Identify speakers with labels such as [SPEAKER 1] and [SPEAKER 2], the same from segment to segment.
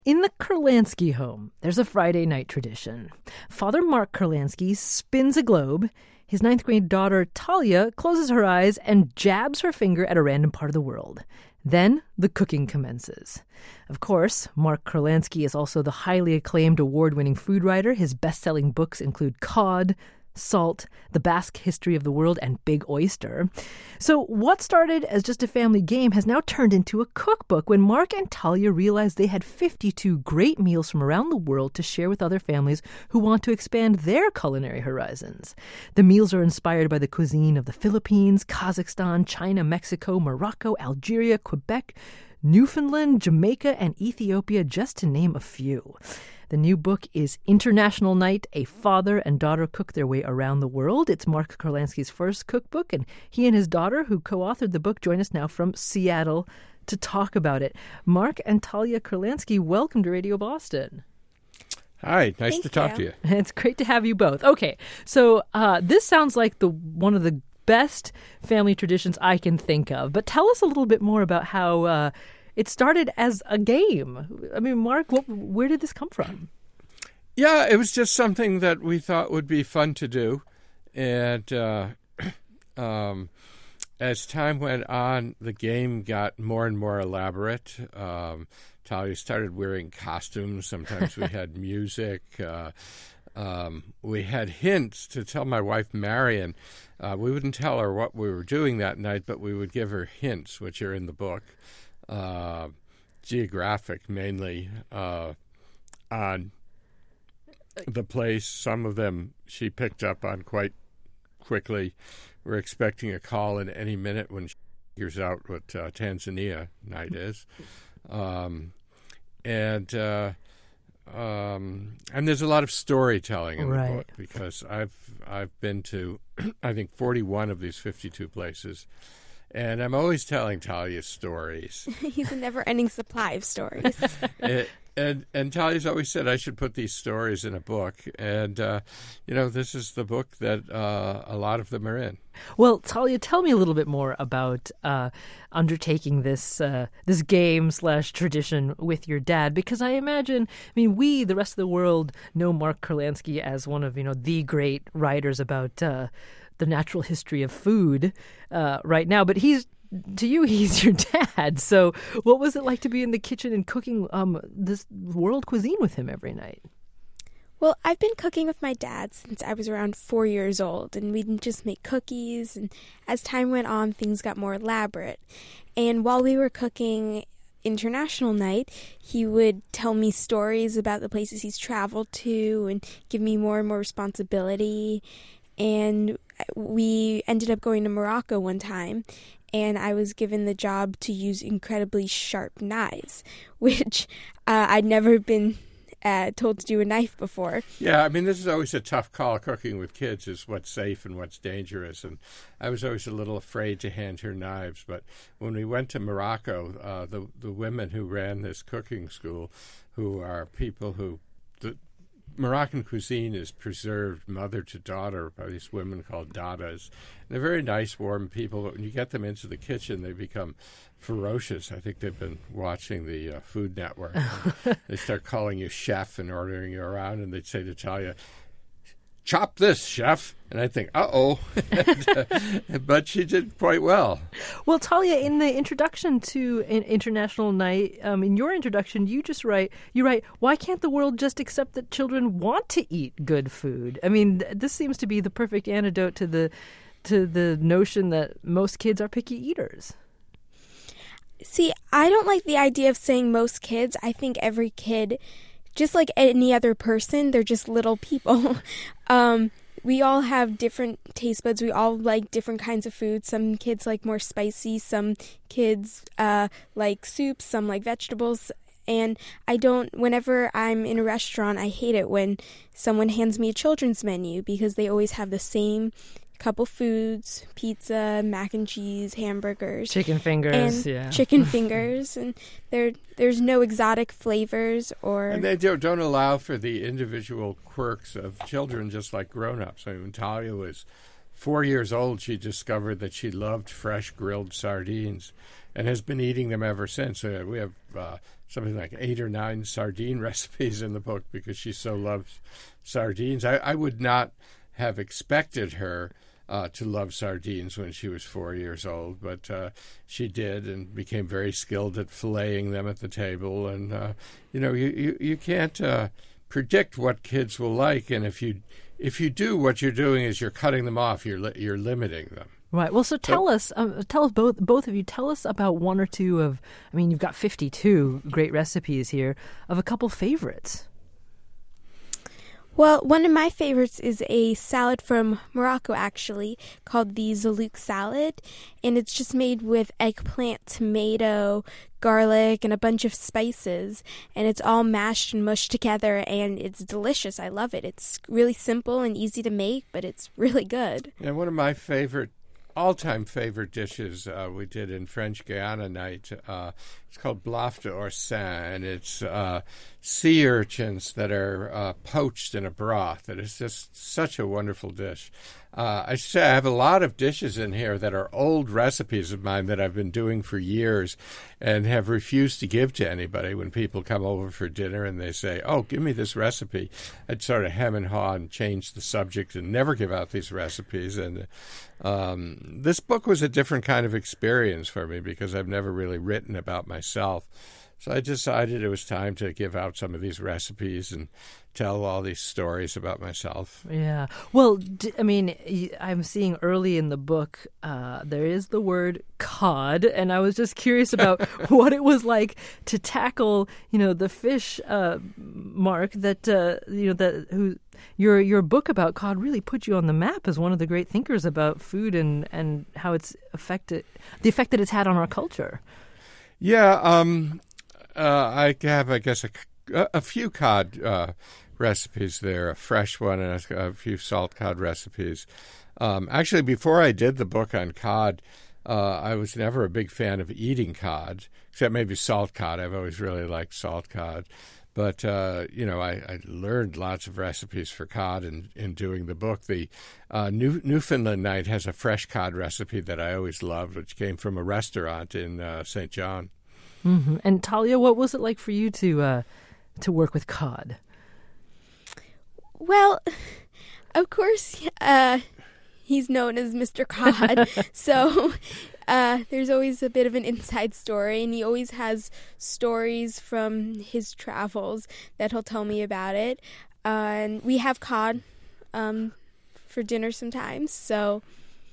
[SPEAKER 1] In the Kurlansky home, there's a Friday night tradition. Father Mark Kurlansky spins a globe. His ninth-grade daughter, Talia, closes her eyes and jabs her finger at a random part of the world. Then the cooking commences. Of course, Mark Kurlansky is also the highly acclaimed award-winning food writer. His best-selling books include Cod, Salt, The Basque History of the World, and Big Oyster. So what started as just a family game has now turned into a cookbook when Mark and Talia realized they had 52 great meals from around the world to share with other families who want to expand their culinary horizons. The meals are inspired by the cuisine of the Philippines, Kazakhstan, China, Mexico, Morocco, Algeria, Quebec, Newfoundland, Jamaica, and Ethiopia, just to name a few. The new book is International Night, A Father and Daughter Cook Their Way Around the World. It's Mark Kurlansky's first cookbook, and he and his daughter, who co-authored the book, join us now from Seattle to talk about it. Mark and Talia Kurlansky, welcome to Radio Boston.
[SPEAKER 2] Hi, nice to talk to you.
[SPEAKER 1] It's great to have you both. Okay, so this sounds like one of the best family traditions I can think of, but tell us a little bit more about how it started as a game. I mean, Mark, where did this come from?
[SPEAKER 2] Yeah, it was just something that we thought would be fun to do. And as time went on, the game got more and more elaborate. Talia started wearing costumes. Sometimes we had music. We had hints to tell my wife, Marion. We wouldn't tell her what we were doing that night, but we would give her hints, which are in the book. Geographic mainly on the place. Some of them she picked up on quite quickly. We're expecting a call in any minute when she figures out what Tanzania night is. And there's a lot of storytelling in the book because I've been to I think 41 of these 52 places. And I'm always telling Talia stories.
[SPEAKER 3] He's a never-ending supply of stories.
[SPEAKER 2] And Talia's always said I should put these stories in a book. And, this is the book that a lot of them are in.
[SPEAKER 1] Well, Talia, tell me a little bit more about undertaking this game/tradition with your dad, because I imagine, we, the rest of the world, know Mark Kurlansky as one of, the great writers about the natural history of food right now, but he's your dad. So what was it like to be in the kitchen and cooking this world cuisine with him every night?
[SPEAKER 3] Well, I've been cooking with my dad since I was around 4 years old, and we'd just make cookies, and as time went on, things got more elaborate. And while we were cooking International Night, he would tell me stories about the places he's traveled to and give me more and more responsibility. And we ended up going to Morocco one time, and I was given the job to use incredibly sharp knives, which I'd never been told to do a knife before.
[SPEAKER 2] Yeah, this is always a tough call. Cooking with kids is what's safe and what's dangerous, and I was always a little afraid to hand her knives. But when we went to Morocco, the women who ran this cooking school, who are people who Moroccan cuisine is preserved mother to daughter by these women called dadas. They're very nice, warm people, but when you get them into the kitchen, they become ferocious. I think they've been watching the Food Network. They start calling you chef and ordering you around, and they'd say to Talia, "Chop this, chef." And I think, uh-oh. But she did quite well.
[SPEAKER 1] Well, Talia, in the introduction to International Night, in your introduction, you write, why can't the world just accept that children want to eat good food? This seems to be the perfect antidote to the notion that most kids are picky eaters.
[SPEAKER 3] See, I don't like the idea of saying most kids. I think every kid, just like any other person, they're just little people. We all have different taste buds. We all like different kinds of food. Some kids like more spicy. Some kids like soups. Some like vegetables. And whenever I'm in a restaurant, I hate it when someone hands me a children's menu because they always have the same couple foods: pizza, mac and cheese, hamburgers,
[SPEAKER 1] chicken fingers,
[SPEAKER 3] chicken fingers, and there's no exotic flavors
[SPEAKER 2] and they don't allow for the individual quirks of children, just like grown-ups. When Talia was 4 years old, she discovered that she loved fresh grilled sardines and has been eating them ever since. We have something like 8 or 9 sardine recipes in the book because she so loves sardines. I would not have expected her to love sardines when she was 4 years old, but she did and became very skilled at filleting them at the table. And you can't predict what kids will like, and if you do, what you're doing is you're cutting them off. You're limiting them.
[SPEAKER 1] Right. Well, so tell us both of you. Tell us about one or two of. I mean, you've got 52 great recipes here of a couple favorites.
[SPEAKER 3] Well, one of my favorites is a salad from Morocco, actually, called the Zalouk salad. And it's just made with eggplant, tomato, garlic, and a bunch of spices. And it's all mashed and mushed together, and it's delicious. I love it. It's really simple and easy to make, but it's really good.
[SPEAKER 2] And one of my all-time favorite dishes we did in French Guiana night. It's called Blaf d'Oursin, and it's sea urchins that are poached in a broth. It is just such a wonderful dish. I should say I have a lot of dishes in here that are old recipes of mine that I've been doing for years and have refused to give to anybody. When people come over for dinner and they say, "Oh, give me this recipe," I'd sort of hem and haw and change the subject and never give out these recipes. And this book was a different kind of experience for me because I've never really written about myself. So I decided it was time to give out some of these recipes and tell all these stories about myself.
[SPEAKER 1] Yeah. Well, I mean, I'm seeing early in the book there is the word cod, and I was just curious about what it was like to tackle, the fish, Mark, your book about cod really put you on the map as one of the great thinkers about food and how it's the effect that it's had on our culture.
[SPEAKER 2] Yeah. I have, I guess, a few cod recipes there, a fresh one and a few salt cod recipes. Actually, before I did the book on cod, I was never a big fan of eating cod, except maybe salt cod. I've always really liked salt cod. But, I learned lots of recipes for cod in doing the book. The Newfoundland Night has a fresh cod recipe that I always loved, which came from a restaurant in St. John.
[SPEAKER 1] Mm-hmm. And Talia, what was it like for you to work with cod?
[SPEAKER 3] Well, of course, he's known as Mr. Cod, so there's always a bit of an inside story, and he always has stories from his travels that he'll tell me about it. And we have cod for dinner sometimes, so...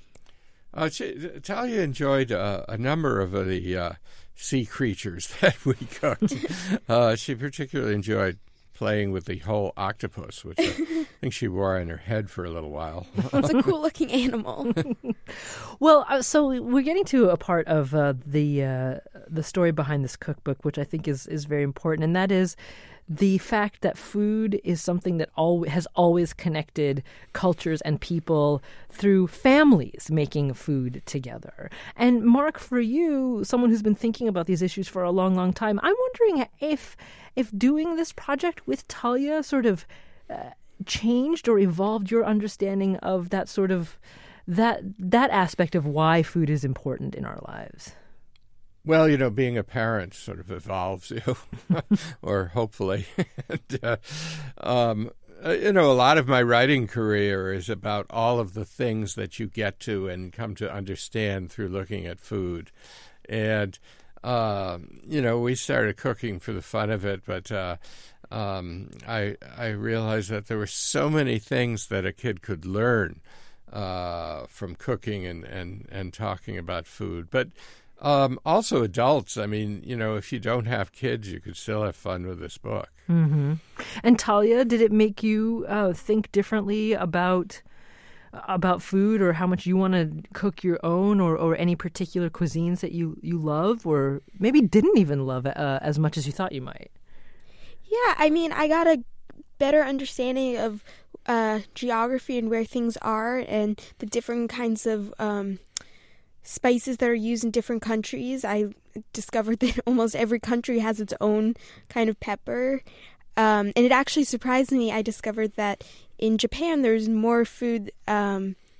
[SPEAKER 2] Talia enjoyed a number of the sea creatures that we cooked. She particularly enjoyed playing with the whole octopus, which I think she wore on her head for a little while.
[SPEAKER 3] It's a cool-looking animal.
[SPEAKER 1] Well, so we're getting to a part of the story behind this cookbook, which I think is very important, and that is the fact that food is something that has always connected cultures and people through families making food together. And Mark, for you, someone who's been thinking about these issues for a long, long time, I'm wondering if doing this project with Talia sort of changed or evolved your understanding of that sort of that aspect of why food is important in our lives.
[SPEAKER 2] Well, being a parent sort of evolves you, or hopefully. And, a lot of my writing career is about all of the things that you get to and come to understand through looking at food. And, we started cooking for the fun of it, but I realized that there were so many things that a kid could learn from cooking and talking about food. But also adults. I mean, if you don't have kids, you could still have fun with this book.
[SPEAKER 1] Mm-hmm. And Talia, did it make you think differently about food, or how much you want to cook your own, or any particular cuisines that you love, or maybe didn't even love as much as you thought you might?
[SPEAKER 3] Yeah, I mean, I got a better understanding of geography and where things are and the different kinds of spices that are used in different countries. I discovered that almost every country has its own kind of pepper. And it actually surprised me. I discovered that in Japan there's more food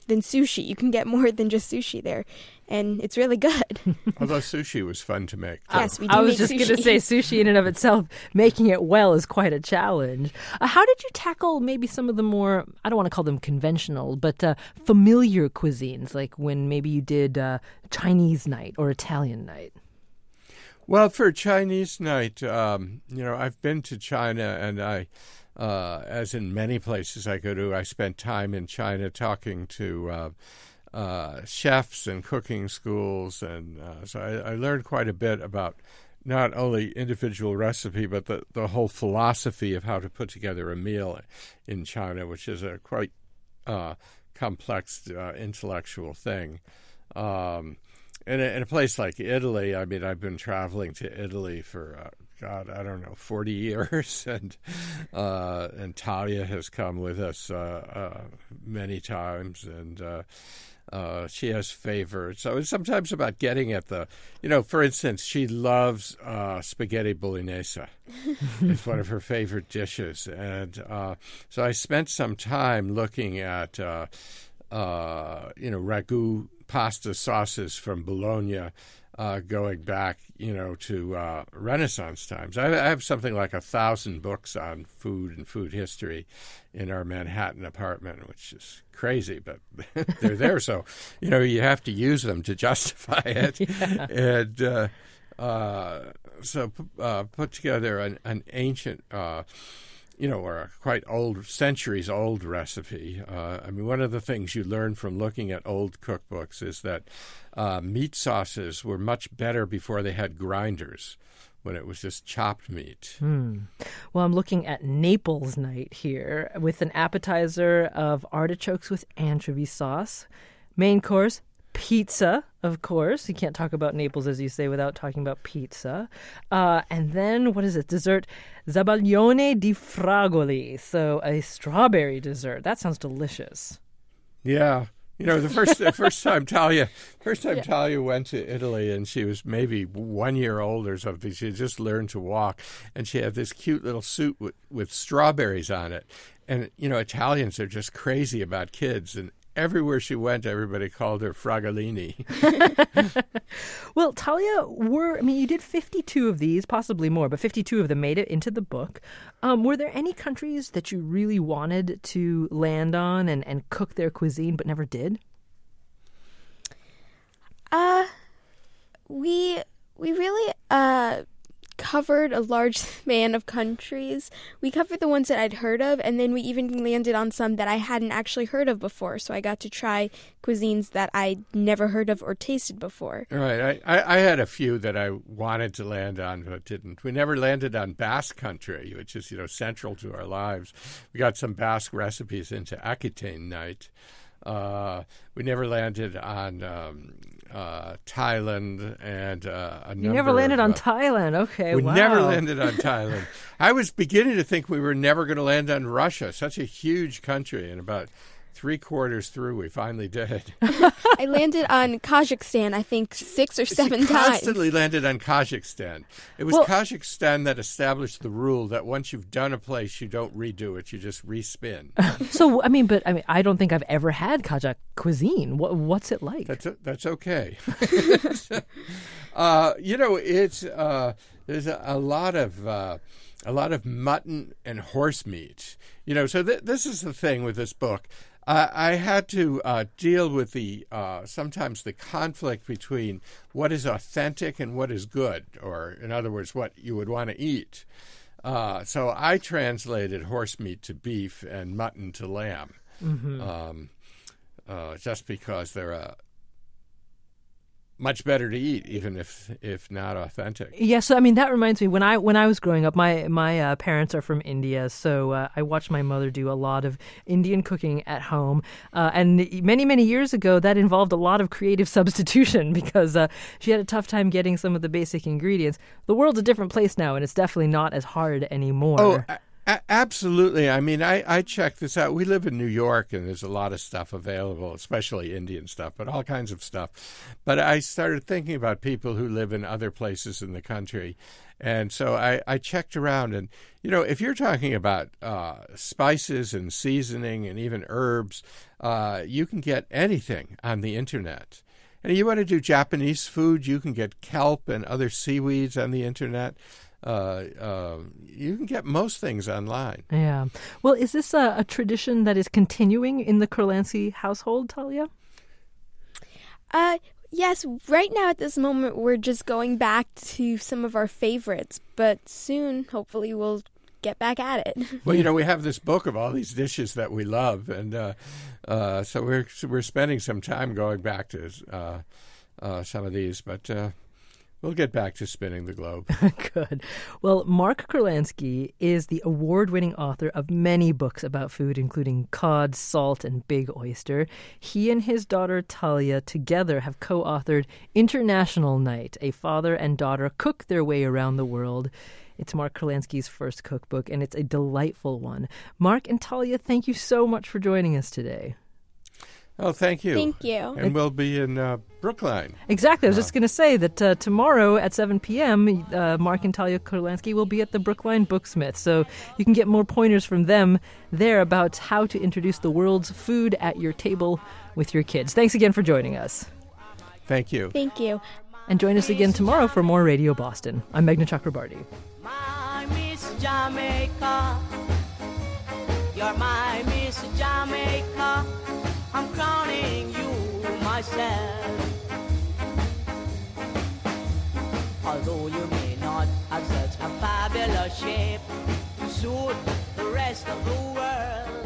[SPEAKER 3] than sushi. You can get more than just sushi there, and it's really good.
[SPEAKER 2] Although sushi was fun to make.
[SPEAKER 3] Yes, we do
[SPEAKER 1] I was
[SPEAKER 3] make
[SPEAKER 1] just
[SPEAKER 3] sushi.
[SPEAKER 1] going to say sushi in and of itself, making it well is quite a challenge. How did you tackle maybe some of the more, I don't want to call them conventional, but familiar cuisines, like when maybe you did Chinese night or Italian night?
[SPEAKER 2] Well, for Chinese night, I've been to China, and as in many places I go to, I spent time in China talking to chefs and cooking schools, and so I learned quite a bit about not only individual recipe, but the whole philosophy of how to put together a meal in China, which is a quite complex intellectual thing. In a place like Italy, I mean, I've been traveling to Italy for, 40 years, and Talia has come with us many times, and she has favorites. So it's sometimes about getting at for instance, she loves spaghetti bolognese. It's one of her favorite dishes, and so I spent some time looking at, ragu pasta sauces from Bologna, going back, to Renaissance times. I have something like 1,000 books on food and food history in our Manhattan apartment, which is crazy, but they're there. So, you have to use them to justify it. Yeah. And so put together an ancient or a quite old, centuries-old recipe. One of the things you learn from looking at old cookbooks is that meat sauces were much better before they had grinders, when it was just chopped meat.
[SPEAKER 1] Well, I'm looking at Naples night here with an appetizer of artichokes with anchovy sauce. Main course, pizza, of course. You can't talk about Naples, as you say, without talking about pizza. And then, what is it? Dessert, zabaglione di fragole. So a strawberry dessert. That sounds delicious.
[SPEAKER 2] Yeah. The first time Talia went to Italy, and she was maybe 1 year old or something. She had just learned to walk, and she had this cute little suit with strawberries on it. And, Italians are just crazy about kids, and everywhere she went, everybody called her Fragolini.
[SPEAKER 1] Well, Talia, you did 52 of these, possibly more, but 52 of them made it into the book. Were there any countries that you really wanted to land on and cook their cuisine but never did?
[SPEAKER 3] We really covered a large span of countries. We covered the ones that I'd heard of, and then we even landed on some that I hadn't actually heard of before, so I got to try cuisines that I'd never heard of or tasted before.
[SPEAKER 2] Right. I had a few that I wanted to land on but didn't. We never landed on Basque country, which is, central to our lives. We got some Basque recipes into Aquitaine night. We never landed on Thailand, and a number.
[SPEAKER 1] You never landed on Thailand. Okay,
[SPEAKER 2] we
[SPEAKER 1] wow.
[SPEAKER 2] never landed on Thailand. I was beginning to think we were never going to land on Russia, such a huge country, and about 3/4 through, we finally did.
[SPEAKER 3] I landed on Kazakhstan, I think, 6 or 7 times.
[SPEAKER 2] Constantly landed on Kazakhstan. It was Kazakhstan that established the rule that once you've done a place, you don't redo it; you just respin.
[SPEAKER 1] So, I don't think I've ever had Kazakh cuisine. What's it like?
[SPEAKER 2] That's okay. It's there's a lot of mutton and horse meat. So this is the thing with this book. I had to deal with sometimes the conflict between what is authentic and what is good, or in other words, what you would want to eat. So I translated horse meat to beef and mutton to lamb, just because they're much better to eat, even if not authentic.
[SPEAKER 1] Yeah, so that reminds me, when I was growing up, my parents are from India, so I watched my mother do a lot of Indian cooking at home, and many years ago that involved a lot of creative substitution because she had a tough time getting some of the basic ingredients. The world's a different place now, and it's definitely not as hard anymore.
[SPEAKER 2] Oh, Absolutely. I mean, I checked this out. We live in New York, and there's a lot of stuff available, especially Indian stuff, but all kinds of stuff. But I started thinking about people who live in other places in the country. And so I checked around, and, if you're talking about spices and seasoning and even herbs, you can get anything on the Internet. And you want to do Japanese food, you can get kelp and other seaweeds on the Internet. You can get most things online.
[SPEAKER 1] Yeah. Well, is this a tradition that is continuing in the Kurlansky household, Talia?
[SPEAKER 3] Yes, right now at this moment we're just going back to some of our favorites, but soon hopefully we'll get back at it.
[SPEAKER 2] Well, we have this book of all these dishes that we love, and so we're spending some time going back to some of these, but we'll get back to spinning the globe.
[SPEAKER 1] Good. Well, Mark Kurlansky is the award-winning author of many books about food, including Cod, Salt, and Big Oyster. He and his daughter Talia together have co-authored International Night, a father and daughter cook their way around the world. It's Mark Kurlansky's first cookbook, and it's a delightful one. Mark and Talia, thank you so much for joining us today.
[SPEAKER 2] Oh, thank you.
[SPEAKER 3] Thank you.
[SPEAKER 2] And we'll be in Brookline.
[SPEAKER 1] Exactly. I was just going to say that tomorrow at 7 p.m., Mark and Talia Kurlansky will be at the Brookline Booksmith. So you can get more pointers from them there about how to introduce the world's food at your table with your kids. Thanks again for joining us.
[SPEAKER 2] Thank you.
[SPEAKER 3] Thank you.
[SPEAKER 1] And join us again tomorrow for more Radio Boston. I'm Meghna Chakrabarty.
[SPEAKER 4] My Miss Jamaica, you're my Miss Jamaica. I'm crowning you myself. Although you may not have such a fabulous shape to suit the rest of the world,